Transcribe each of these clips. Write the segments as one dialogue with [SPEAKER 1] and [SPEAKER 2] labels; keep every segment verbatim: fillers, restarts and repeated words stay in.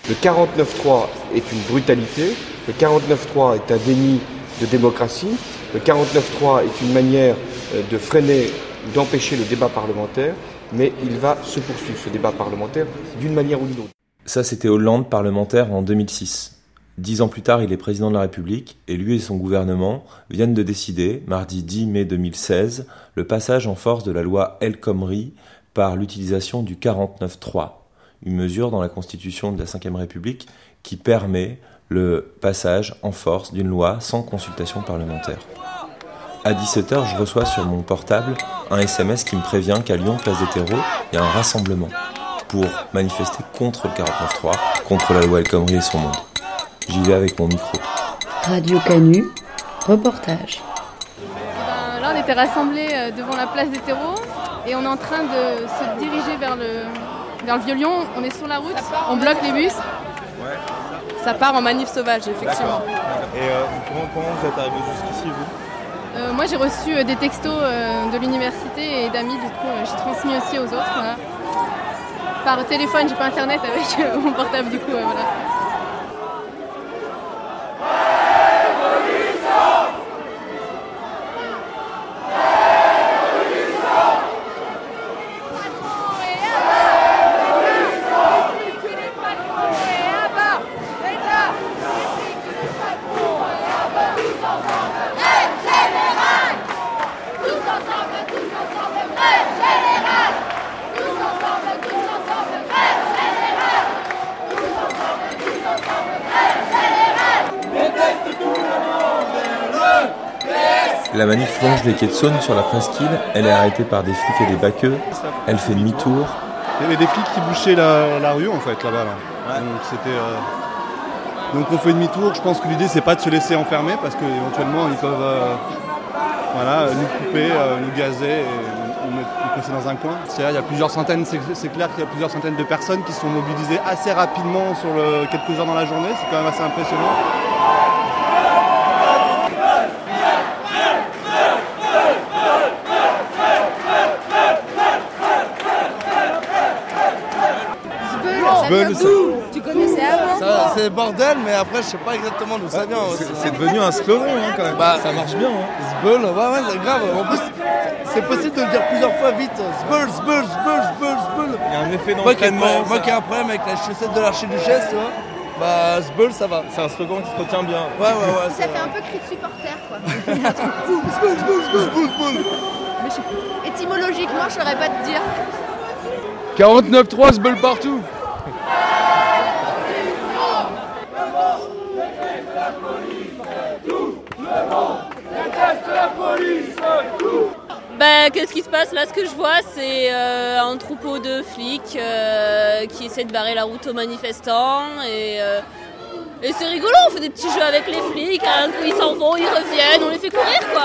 [SPEAKER 1] Le quarante-neuf trois est une brutalité, le quarante-neuf trois est un déni de démocratie, le quarante-neuf trois est une manière de freiner, d'empêcher le débat parlementaire, mais il va se poursuivre ce débat parlementaire d'une manière ou d'une autre.
[SPEAKER 2] Ça, c'était Hollande, parlementaire en deux mille six. Dix ans plus tard, il est président de la République et lui et son gouvernement viennent de décider, mardi dix mai deux mille seize, le passage en force de la loi El Khomri par l'utilisation du quarante-neuf trois, une mesure dans la Constitution de la cinquième République qui permet le passage en force d'une loi sans consultation parlementaire. À dix-sept heures, je reçois sur mon portable un S M S qui me prévient qu'à Lyon, place des Terreaux, il y a un rassemblement pour manifester contre le quarante-neuf trois, contre la loi El Khomri et son monde. J'y vais avec mon micro.
[SPEAKER 3] Radio Canu, reportage.
[SPEAKER 4] Ben, là, on était rassemblés devant la place des Terreaux et on est en train de se diriger vers le, vers le Vieux-Lyon. On est sur la route, on bloque les bus.
[SPEAKER 5] Ouais.
[SPEAKER 4] Ça part en manif sauvage, effectivement.
[SPEAKER 5] D'accord. Et euh, comment, comment vous êtes arrivés jusqu'ici, vous
[SPEAKER 4] euh, Moi, j'ai reçu euh, des textos euh, de l'université et d'amis, du coup, euh, j'ai transmis aussi aux autres. Voilà. Par téléphone, j'ai pas internet avec euh, mon portable, du coup, euh, voilà.
[SPEAKER 2] La manif longe les quais de Saône sur la presqu'île, elle est arrêtée par des flics et des baqueux, elle fait demi-tour.
[SPEAKER 6] Il y avait des flics qui bouchaient la, la rue en fait là-bas. Là. Ouais. Donc, c'était, euh... Donc on fait demi-tour, je pense que l'idée c'est pas de se laisser enfermer parce qu'éventuellement ils peuvent euh, voilà, nous couper, euh, nous gazer et nous, nous placer dans un coin. C'est-à-dire il y a plusieurs centaines, c'est, c'est clair qu'il y a plusieurs centaines de personnes qui sont mobilisées assez rapidement sur le, quelques heures dans la journée, c'est quand même assez impressionnant.
[SPEAKER 7] Zbeul, ça...
[SPEAKER 8] Tu connaissais avant
[SPEAKER 7] ça, c'est le bordel, mais après, je sais pas exactement d'où ça vient.
[SPEAKER 5] C'est, c'est devenu un slogan, hein, quand même. Bah, ça marche bien. Hein.
[SPEAKER 7] Zbeul, ouais, ouais, c'est grave. En plus, c'est possible de le dire plusieurs fois vite. Zbeul, Zbeul, Zbeul, Zbeul, Zbeul.
[SPEAKER 5] Il y a un effet d'entraînement.
[SPEAKER 7] Moi, moi qui ai un problème avec la chaussette de l'archiduchesse, tu vois, bah, Zbeul, ça va.
[SPEAKER 5] C'est un slogan qui se retient bien.
[SPEAKER 7] Ouais, ouais, ouais.
[SPEAKER 8] Ça fait un peu cri de supporter, quoi.
[SPEAKER 7] Zbeul, Zbeul, Zbeul, Zbeul, Zbeul.
[SPEAKER 8] Étymologiquement, je saurais pas te dire.
[SPEAKER 9] quarante-neuf trois, Zbeul partout.
[SPEAKER 10] Ben, qu'est-ce qui se passe là? Ce que je vois, c'est euh, un troupeau de flics euh, qui essaient de barrer la route aux manifestants et, euh, et c'est rigolo, on fait des petits jeux avec les flics, un coup ils s'en vont, ils reviennent, on les fait courir quoi.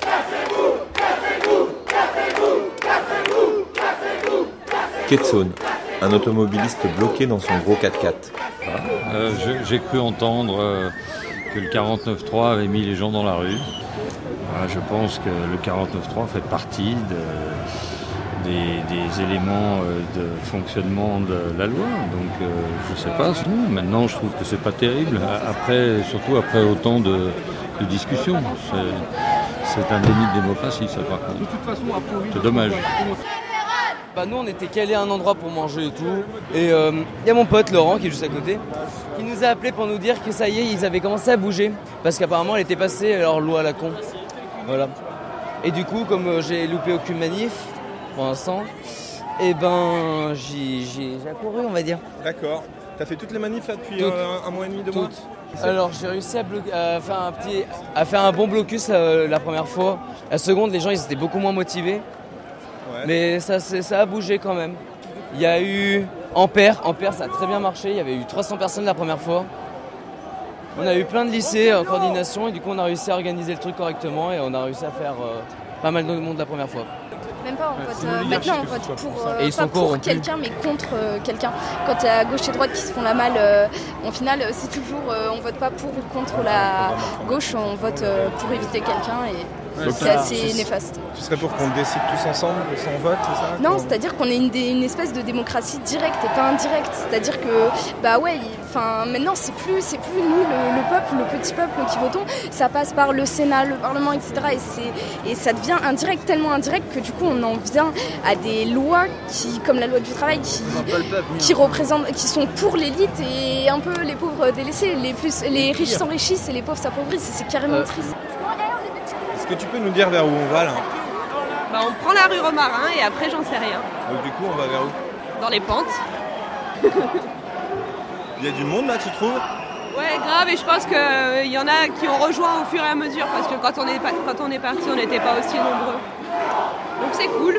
[SPEAKER 2] Quai de Saône, un automobiliste bloqué dans son gros quatre-quatre.
[SPEAKER 11] Euh, je, j'ai cru entendre euh, que le quarante-neuf trois avait mis les gens dans la rue. Voilà, je pense que le quarante-neuf trois fait partie de, des, des éléments de fonctionnement de la loi. Donc euh, je ne sais pas. Maintenant, je trouve que c'est pas terrible. Après, surtout après autant de, de discussions. C'est, c'est un déni de démocratie, ça par contre. C'est dommage.
[SPEAKER 12] Bah nous on était calés à un endroit pour manger et tout, et il euh, y a mon pote Laurent qui est juste à côté, qui nous a appelé pour nous dire que ça y est, ils avaient commencé à bouger, parce qu'apparemment elle était passée leur loi à la con. Voilà. Et du coup, comme euh, j'ai loupé aucune manif pour l'instant, et ben j'ai, j'ai, j'ai accouru on va dire.
[SPEAKER 5] D'accord. T'as fait toutes les manifs là depuis euh, un, un mois et demi, deux mois?
[SPEAKER 12] Alors j'ai réussi à, blo- à, faire un petit, à faire un bon blocus euh, la première fois. La seconde, les gens ils étaient beaucoup moins motivés. Ouais. Mais ça, ça a bougé quand même. Il y a eu Ampère, Ampère ça a très bien marché, il y avait eu trois cents personnes la première fois. On a eu plein de lycées en coordination et du coup on a réussi à organiser le truc correctement et on a réussi à faire euh, pas mal de monde la première fois.
[SPEAKER 8] Même pas, on
[SPEAKER 5] Ouais,
[SPEAKER 8] vote,
[SPEAKER 5] c'est
[SPEAKER 8] euh,
[SPEAKER 5] l'oligarchie
[SPEAKER 8] maintenant on
[SPEAKER 5] que
[SPEAKER 8] vote
[SPEAKER 5] ce soit
[SPEAKER 8] pour,
[SPEAKER 5] pour ça.
[SPEAKER 8] euh,
[SPEAKER 12] Et ils
[SPEAKER 8] pas
[SPEAKER 12] sont
[SPEAKER 8] pour
[SPEAKER 12] corrompus.
[SPEAKER 8] quelqu'un mais contre euh, quelqu'un. Quand il y a gauche et droite qui se font la malle, euh, au final c'est toujours, euh, on vote pas pour ou contre la gauche, on vote euh, pour éviter quelqu'un et
[SPEAKER 5] Ouais,
[SPEAKER 8] c'est
[SPEAKER 5] ça,
[SPEAKER 8] assez
[SPEAKER 5] c'est-
[SPEAKER 8] néfaste.
[SPEAKER 5] Tu serais pour qu'on décide tous ensemble sans vote, c'est ça?
[SPEAKER 8] Non,
[SPEAKER 5] Qu'on-
[SPEAKER 8] c'est-à-dire qu'on est une, dé- une espèce de démocratie directe et pas indirecte. C'est-à-dire que, bah ouais, enfin maintenant c'est plus, c'est plus nous, le, le peuple, le petit peuple qui votons. Ça passe par le Sénat, le Parlement, et cetera. Et c'est, et ça devient indirect, tellement indirect que du coup on en vient à des lois qui, comme la loi du travail, qui, qui représentent, qui sont pour l'élite et un peu les pauvres délaissés. Les plus, les riches s'enrichissent et les pauvres s'appauvrissent. Et c'est carrément
[SPEAKER 5] Euh.
[SPEAKER 8] triste.
[SPEAKER 5] Est-ce que tu peux nous dire vers où on va là?
[SPEAKER 13] Bah, on prend la rue Romarin et après j'en sais rien.
[SPEAKER 5] Donc du coup on va vers où?
[SPEAKER 13] Dans les pentes.
[SPEAKER 5] Il y a du monde là, tu trouves?
[SPEAKER 13] Ouais, grave, et je pense qu'il y en a qui ont rejoint au fur et à mesure parce que quand on est, pas- quand on est parti, on n'était pas aussi nombreux. Donc c'est cool.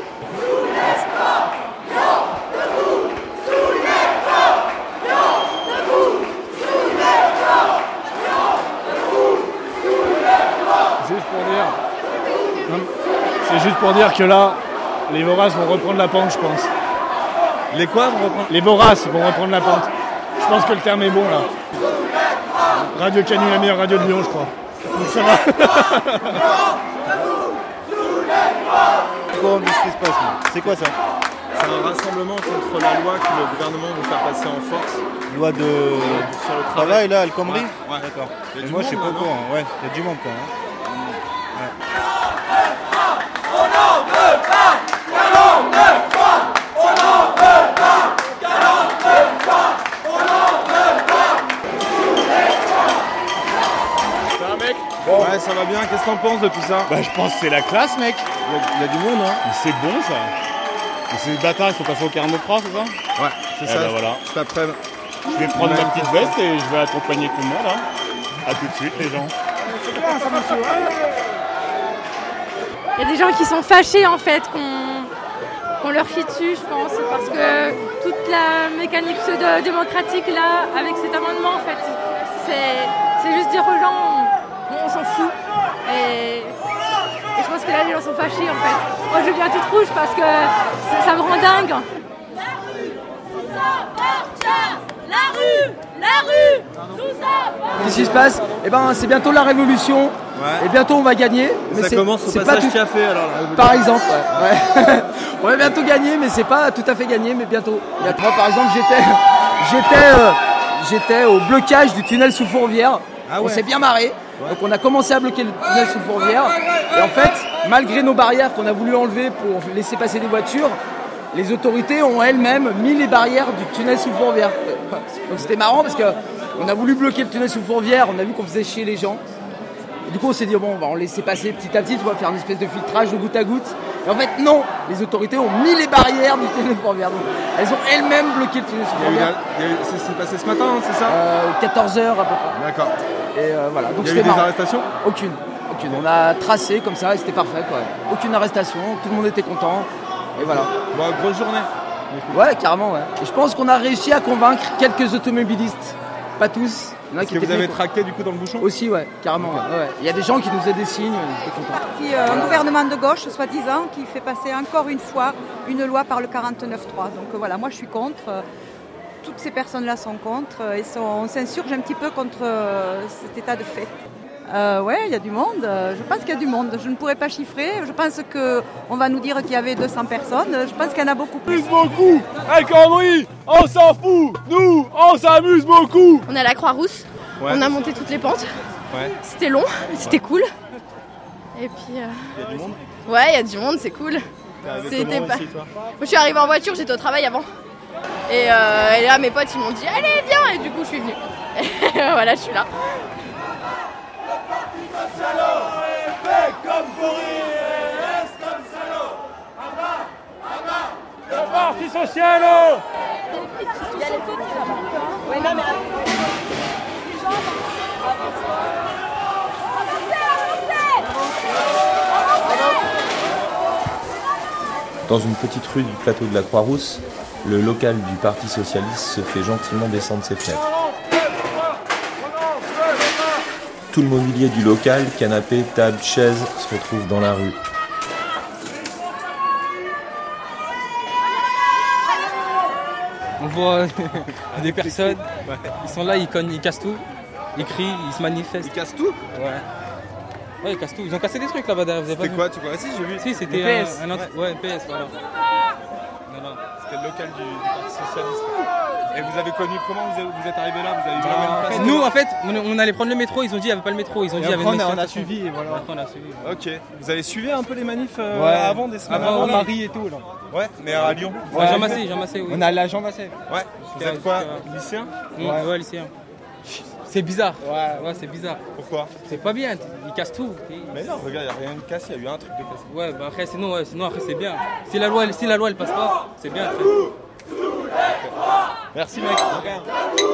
[SPEAKER 9] Juste pour dire. Non, c'est juste pour dire que là, les voraces vont reprendre la pente, je pense.
[SPEAKER 5] Les quoi vont reprendre?
[SPEAKER 9] Les voraces vont reprendre la pente. Je pense que le terme est bon là. Radio Canu, la meilleure radio de Lyon, je crois. Donc ça va.
[SPEAKER 5] Quoi, qu'est-ce qui se passe là? C'est quoi ça? C'est un rassemblement contre la loi que le gouvernement veut faire passer en force.
[SPEAKER 14] Loi de
[SPEAKER 5] Sur le
[SPEAKER 14] travail là, El Khomri.
[SPEAKER 5] Ouais, d'accord. Il y a
[SPEAKER 14] Et
[SPEAKER 5] du
[SPEAKER 14] moi je suis
[SPEAKER 5] monde,
[SPEAKER 14] pas au
[SPEAKER 5] là,
[SPEAKER 14] courant,
[SPEAKER 5] non?
[SPEAKER 14] ouais, il y a du monde quoi. Hein.
[SPEAKER 5] Ouais, ça va bien. Qu'est-ce que t'en penses de tout ça?
[SPEAKER 14] Bah je pense que c'est la classe mec.
[SPEAKER 5] Il y a, il y a du monde, hein?
[SPEAKER 14] Mais c'est bon ça. Et ces bâtards ils sont passés au quarante-neuf trois, c'est ça?
[SPEAKER 5] Ouais, c'est
[SPEAKER 14] Eh
[SPEAKER 5] ça.
[SPEAKER 14] ben voilà.
[SPEAKER 5] Cet après-midi.
[SPEAKER 14] Je vais prendre ma petite veste et je vais accompagner tout le monde hein. A tout de suite les gens.
[SPEAKER 4] Il y a des gens qui sont fâchés en fait qu'on qu'on leur chie dessus, je pense, parce que toute la mécanique pseudo-démocratique là, avec cet amendement en fait, c'est, c'est juste dire aux gens on, on s'en fout. Et, et je pense que là les gens sont fâchés en fait. Moi je viens toute rouge parce que ça, ça me rend dingue.
[SPEAKER 10] La rue, la rue, tout ça.
[SPEAKER 15] Qu'est-ce qui se passe? Eh ben, c'est bientôt la révolution.
[SPEAKER 5] Ouais.
[SPEAKER 15] Et bientôt on va gagner.
[SPEAKER 5] Ça
[SPEAKER 15] c'est,
[SPEAKER 5] commence au
[SPEAKER 15] c'est
[SPEAKER 5] passage
[SPEAKER 15] pas tout...
[SPEAKER 5] café alors là.
[SPEAKER 15] Par exemple, ouais. ouais. On va bientôt gagner, mais c'est pas tout à fait gagné, mais bientôt. Il y a trois, par exemple, j'étais, j'étais, euh, j'étais au blocage du tunnel sous Fourvière.
[SPEAKER 5] Ah ouais.
[SPEAKER 15] On s'est bien marré. Ouais. Donc on a commencé à bloquer le tunnel sous Fourvière. Et en fait, malgré nos barrières qu'on a voulu enlever pour laisser passer des voitures, les autorités ont elles-mêmes mis les barrières du tunnel sous Fourvière. Donc c'était marrant parce qu'on a voulu bloquer le tunnel sous Fourvière, on a vu qu'on faisait chier les gens. Et du coup on s'est dit bon on va en laisser passer petit à petit, on va faire une espèce de filtrage de goutte à goutte. Et en fait non, les autorités ont mis les barrières du tunnel sous Fourvière. Donc elles ont elles-mêmes bloqué le tunnel sous
[SPEAKER 5] Il y a eu
[SPEAKER 15] Fourvière.
[SPEAKER 5] la- il y a eu- c'est, c'est passé ce matin, hein, c'est ça?
[SPEAKER 15] Euh, quatorze heures à peu près.
[SPEAKER 5] D'accord.
[SPEAKER 15] Et euh, voilà, donc
[SPEAKER 5] Il y a eu
[SPEAKER 15] c'était
[SPEAKER 5] des
[SPEAKER 15] marrant.
[SPEAKER 5] arrestations?
[SPEAKER 15] Aucune. Aucune. On a tracé comme ça et c'était parfait quoi. Aucune arrestation, tout le monde était content. Et voilà.
[SPEAKER 5] Bon, grosse journée.
[SPEAKER 15] Ouais, carrément, ouais. Et je pense qu'on a réussi à convaincre quelques automobilistes. Pas tous. Il y en a
[SPEAKER 5] Est-ce
[SPEAKER 15] qui
[SPEAKER 5] que
[SPEAKER 15] étaient
[SPEAKER 5] vous avez
[SPEAKER 15] venus-
[SPEAKER 5] traqué du coup dans le bouchon?
[SPEAKER 15] Aussi, ouais, carrément. Ouais, ouais. Il y a des gens qui nous faisaient des signes, ils étaient contents.
[SPEAKER 16] Puis, euh, un gouvernement de gauche, soi-disant, qui fait passer encore une fois une loi par le quarante-neuf trois. Donc euh, voilà, moi je suis contre. euh, Toutes ces personnes-là sont contre euh, et sont- on s'insurge un petit peu contre euh, cet état de fait. Euh, ouais, il y a du monde. euh, Je pense qu'il y a du monde. Je ne pourrais pas chiffrer. Je pense qu'on va nous dire qu'il y avait deux cents personnes. Je pense qu'il y en a beaucoup plus.
[SPEAKER 9] Beaucoup. El Khomri, on s'en fout. Nous, on s'amuse beaucoup.
[SPEAKER 8] On est à la Croix-Rousse.
[SPEAKER 5] Ouais.
[SPEAKER 8] On a monté toutes les pentes.
[SPEAKER 5] Ouais.
[SPEAKER 8] C'était long, c'était cool. Et puis. euh,
[SPEAKER 5] Il y a du monde?
[SPEAKER 8] Ouais, il y a du monde, c'est cool.
[SPEAKER 5] T'es arrivé
[SPEAKER 8] C'était
[SPEAKER 5] comment
[SPEAKER 8] pas-
[SPEAKER 5] ici, toi?
[SPEAKER 8] Moi, je suis arrivée en voiture, j'étais au travail avant. Et, euh, et là, mes potes, ils m'ont dit allez, viens. Et du coup, je suis venue. Et voilà, je suis là.
[SPEAKER 9] Parti socialo.
[SPEAKER 2] Dans une petite rue du plateau de la Croix-Rousse, le local du Parti Socialiste se fait gentiment descendre ses fenêtres. Tout le mobilier du local, canapés, tables, chaises, se retrouve dans la rue.
[SPEAKER 17] voit des personnes, ils sont là, ils cognent, ils cassent tout, ils crient, ils se manifestent.
[SPEAKER 5] Ils cassent tout?
[SPEAKER 17] Ouais. Ouais, ils cassent tout. Ils ont cassé des trucs là-bas derrière, vous avez pas vu?
[SPEAKER 5] C'était quoi? Tu vois? Si, j'ai vu.
[SPEAKER 17] Si, c'était
[SPEAKER 5] Le P S.
[SPEAKER 17] un, un autre. Ouais, P S, voilà.
[SPEAKER 5] Non, non, c'était le local du, du Parti Socialiste. Et vous avez connu comment vous, avez, vous êtes arrivé là? Vous avez vu la même place?
[SPEAKER 17] Nous, en fait, on, on allait prendre le métro, ils ont dit qu'il n'y avait pas le métro. Ils ont
[SPEAKER 5] et
[SPEAKER 17] dit qu'il y avait
[SPEAKER 5] après,
[SPEAKER 17] une
[SPEAKER 5] on a, on a suivi et voilà.
[SPEAKER 17] Après, on a suivi. Ouais.
[SPEAKER 5] Ok. Vous avez suivi un peu les manifs euh,
[SPEAKER 17] Ouais.
[SPEAKER 5] avant, des semaines
[SPEAKER 17] Avant,
[SPEAKER 5] avant,
[SPEAKER 17] oui.
[SPEAKER 5] Paris et tout là? Ouais, mais à Lyon.
[SPEAKER 17] Ouais, Jean Massé, Jean Massé, oui.
[SPEAKER 5] On a la Jean Massé. Ouais. Vous êtes quoi? Lycéen?
[SPEAKER 17] Ouais, ouais, ouais, lycéen. C'est bizarre. Ouais, ouais, c'est bizarre.
[SPEAKER 5] Pourquoi?
[SPEAKER 17] C'est pas bien, ils cassent tout.
[SPEAKER 5] Mais non, regarde, il n'y a rien de cassé, il y a eu un truc de cassé.
[SPEAKER 17] Ouais, bah après, sinon, ouais, sinon après c'est bien. Si la loi, elle, si la loi elle passe pas, c'est bien. Après.
[SPEAKER 5] Merci mec. Regarde.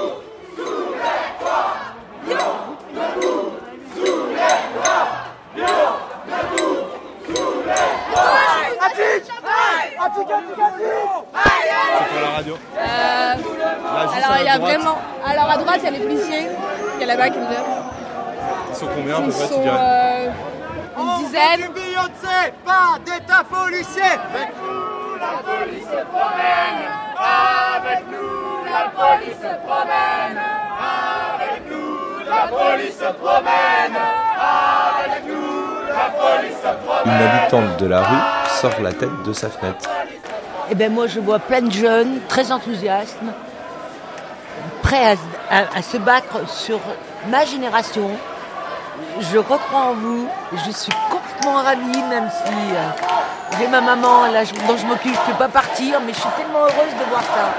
[SPEAKER 5] C'est pour la radio.
[SPEAKER 8] Euh,
[SPEAKER 5] Là, juste
[SPEAKER 8] alors
[SPEAKER 5] à
[SPEAKER 8] il y a
[SPEAKER 5] droite.
[SPEAKER 8] vraiment. Alors à droite il y a les policiers, il y a là-bas qui me viennent.
[SPEAKER 5] Ils sont combien à peu
[SPEAKER 8] Ils
[SPEAKER 5] près, tu
[SPEAKER 8] sont
[SPEAKER 5] dirais?
[SPEAKER 8] euh, une dizaine.
[SPEAKER 7] Du Beyoncé, pas d'état policier. Avec nous, la police se promène. Avec nous, la police se promène. Avec nous, la police se promène. Avec nous, la police se promène.
[SPEAKER 2] Une habitante de la rue sort la tête de sa fenêtre.
[SPEAKER 18] Eh ben moi je vois plein de jeunes très enthousiastes, prêts à, à- à se battre sur ma génération. Je recrois en vous, je suis complètement ravie, même si euh, j'ai ma maman là, je- dont je m'occupe, je ne peux pas partir, mais je suis tellement heureuse de voir ça.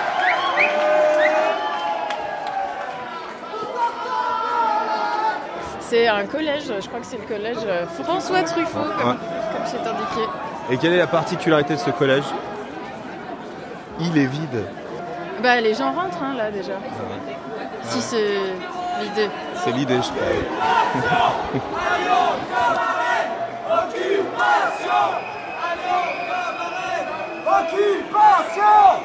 [SPEAKER 19] C'est un collège, je crois que c'est le collège François Truffaut, comme,
[SPEAKER 5] Ouais.
[SPEAKER 19] comme c'est indiqué.
[SPEAKER 5] Et quelle est la particularité de ce collège? Il est vide.
[SPEAKER 19] Bah les gens rentrent hein, là déjà. Si c'est l'idée.
[SPEAKER 5] C'est l'idée, je crois.
[SPEAKER 7] Occupation.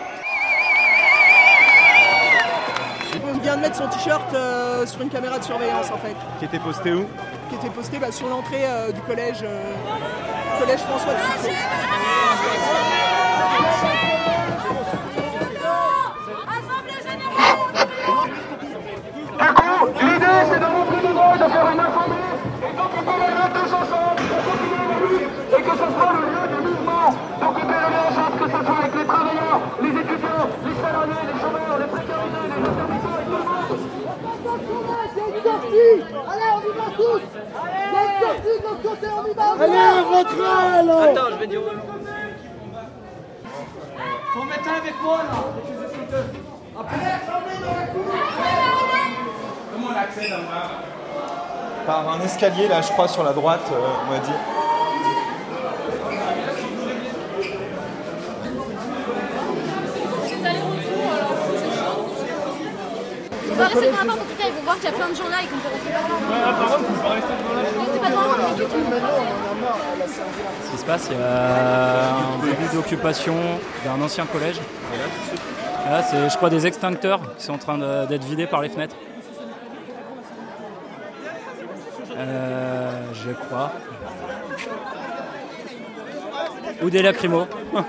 [SPEAKER 20] On vient de mettre son t-shirt euh, sur une caméra de surveillance en fait,
[SPEAKER 5] Qui était posté où?
[SPEAKER 20] qui était posté bah, sur l'entrée euh, du collège, euh, collège François Truffaut.
[SPEAKER 7] L'idée c'est de montrer les droits, de faire une assemblée et d'occuper les lieux tous ensemble, et que ce soit le lieu du mouvement, d'occuper le lieu ensemble, que ce soit avec les travailleurs, les étudiants, les salariés, les chômeurs, les précarisés, les intermittents et tout le monde. Il y a une sortie. Allez, on y va tous. Il y a une sortie de l'autre côté, on y va. Allez, rentrez là.
[SPEAKER 17] Attends, je vais dire.
[SPEAKER 7] Faut mettre un avec moi là. Appelez l'assemblée dans la cour.
[SPEAKER 5] Comment on accède à là? Par un escalier là, je crois, sur la droite, euh, on m'a dit.
[SPEAKER 8] Ils vont rester dans la porte en tout cas, ils vont voir qu'il y a plein de gens là et qu'on peut rentrer par là.
[SPEAKER 9] Ouais, par contre, faut pas rester dans la
[SPEAKER 8] Restez pas devant moi, mais du tout.
[SPEAKER 21] Ce qui se passe, il y a un début d'occupation d'un ancien collège. Là, c'est, je crois, des extincteurs qui sont en train de- d'être vidés par les fenêtres. Euh, je crois. Ou des lacrymos.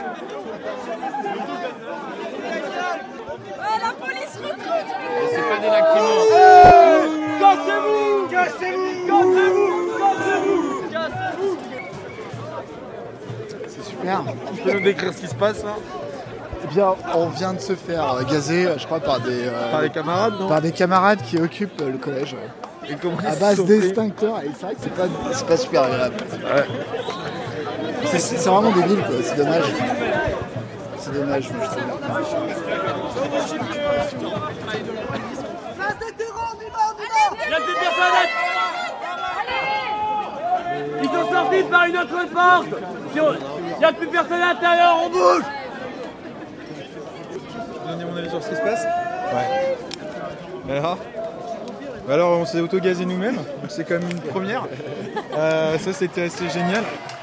[SPEAKER 7] La police recrute.
[SPEAKER 17] C'est pas des lacrymos.
[SPEAKER 7] Cassez-vous. Cassez-vous. Cassez-vous. Cassez-vous. Cassez-vous.
[SPEAKER 22] C'est super.
[SPEAKER 5] Tu peux nous décrire ce qui se passe là?
[SPEAKER 22] Eh bien, on vient de se faire gazer, je crois, par des, euh,
[SPEAKER 5] Par des camarades, non?
[SPEAKER 22] par des camarades qui occupent euh, le collège.
[SPEAKER 5] Et comment ils
[SPEAKER 22] À
[SPEAKER 5] se
[SPEAKER 22] base
[SPEAKER 5] sont pris?
[SPEAKER 22] d'extincteurs. Et c'est vrai que c'est pas, c'est pas super agréable. C'est, c'est vraiment débile, quoi. C'est dommage. C'est dommage, je trouve.
[SPEAKER 7] Il n'y a plus personne. Ils sont sortis par une autre porte. Si on- Il n'y a plus personne à l'intérieur, on bouge.
[SPEAKER 5] Tu donner mon avis sur ce qui se passe? Ouais. Alors Alors on s'est auto-gazé nous-mêmes, donc c'est quand même une première. Euh, ça c'était assez génial.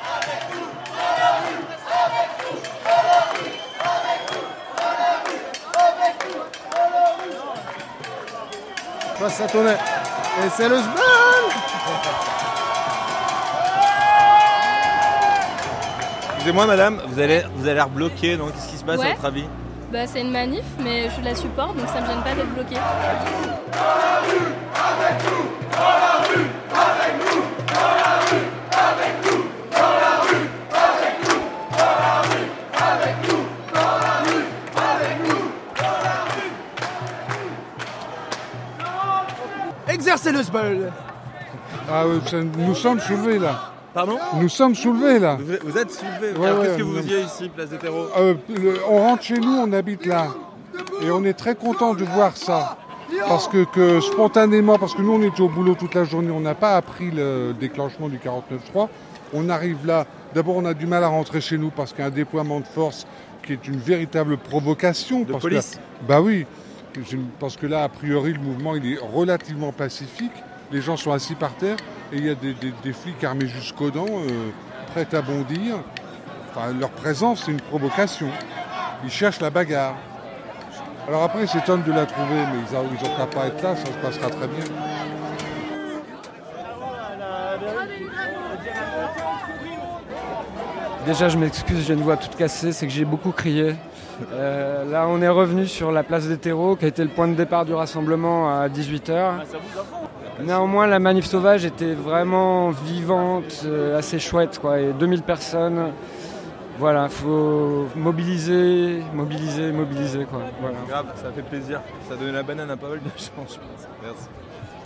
[SPEAKER 22] Passe à ton nez. Et c'est le sbal.
[SPEAKER 5] Excusez-moi madame, vous avez vous avez l'air bloqué, donc qu'est-ce qui se passe
[SPEAKER 23] Ouais.
[SPEAKER 5] à votre avis?
[SPEAKER 8] Bah, c'est une manif, mais je la supporte, donc ça me gêne pas d'être bloquée.
[SPEAKER 15] Exercez le sbul.
[SPEAKER 1] Ah oui, ça- nous sommes soulevés là.
[SPEAKER 3] Pardon ?
[SPEAKER 1] Nous sommes soulevés là.
[SPEAKER 3] Vous, vous êtes soulevé.
[SPEAKER 1] Ouais,
[SPEAKER 3] Alors
[SPEAKER 1] ouais,
[SPEAKER 3] qu'est-ce que vous
[SPEAKER 1] non.
[SPEAKER 3] faisiez ici, place des terreaux ?
[SPEAKER 1] Euh, le- on rentre chez nous, on habite là. Et on est très content de voir ça. Parce que, que spontanément, parce que nous on était au boulot toute la journée, on n'a pas appris le déclenchement du quarante-neuf trois. On arrive là, d'abord on a du mal à rentrer chez nous parce qu'il y a un déploiement de force qui est une véritable provocation.
[SPEAKER 3] De
[SPEAKER 1] parce
[SPEAKER 3] police.
[SPEAKER 1] que, Bah oui, je- parce que là a priori le mouvement il est relativement pacifique. Les gens sont assis par terre et il y a des, des- des flics armés jusqu'aux dents, euh, prêts à bondir. Enfin, leur présence, c'est une provocation. Ils cherchent la bagarre. Alors après, ils s'étonnent de la trouver, mais ils n'ont ils ont qu'à pas être là, ça se passera très bien.
[SPEAKER 23] Déjà, je m'excuse, j'ai une voix toute cassée, c'est que j'ai beaucoup crié. Euh, là, on est revenu sur la place des terreaux, qui a été le point de départ du rassemblement à dix-huit heures. Néanmoins, la manif sauvage était vraiment vivante, euh, assez chouette, quoi. Et deux mille personnes, voilà, faut mobiliser, mobiliser, mobiliser, quoi. Voilà.
[SPEAKER 3] Grave, ça fait plaisir. Ça a donné la banane à pas mal de gens, je pense. Merci.